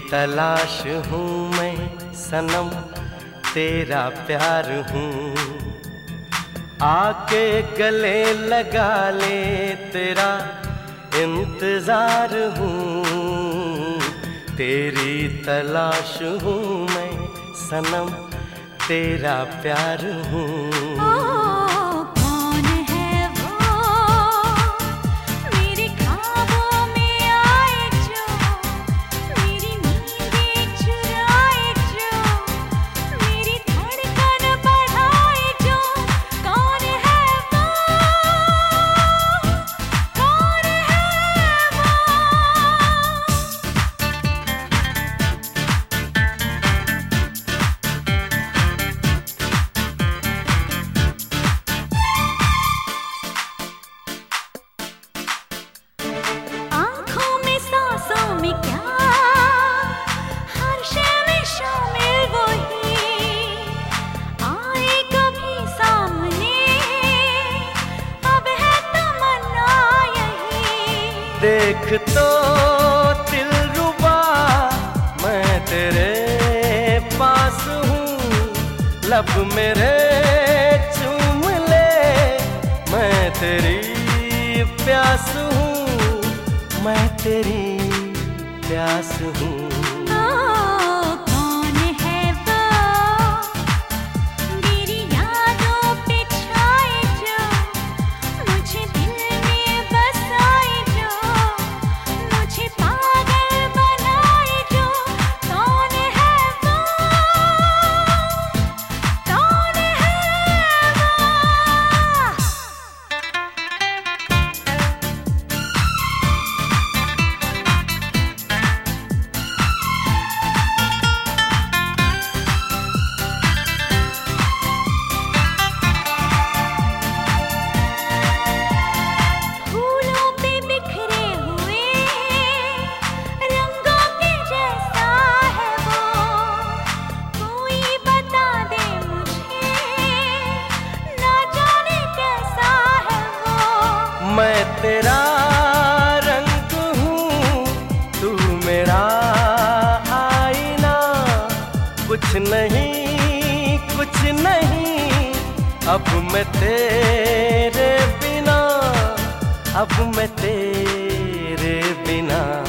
तलाश हूँ मैं सनम, तेरा प्यार हूँ। आके गले लगा ले, तेरा इंतजार हूँ। तेरी तलाश हूँ मैं सनम, तेरा प्यार हूँ। देख तो दिलरुबा मैं तेरे पास हूँ, लब मेरे चूम ले, मैं तेरी प्यास हूँ, मैं तेरी प्यास हूँ। मैं तेरा रंग हूँ, तू मेरा आईना, कुछ नहीं कुछ नहीं, अब मैं तेरे बिना, अब मैं तेरे बिना।